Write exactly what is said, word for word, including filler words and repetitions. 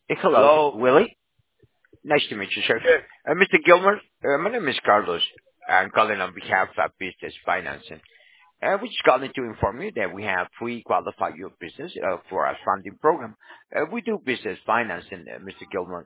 Eh, Hello, Hello. Willie. Nice to meet you, sir. Yes. Uh, mister Gilmer, uh, my name is Carlos. I'm calling on behalf of Business Financing. Uh, we just calling to inform you that we have free qualified your business uh, for our funding program. Uh, we do business financing, uh, mister Gilmer.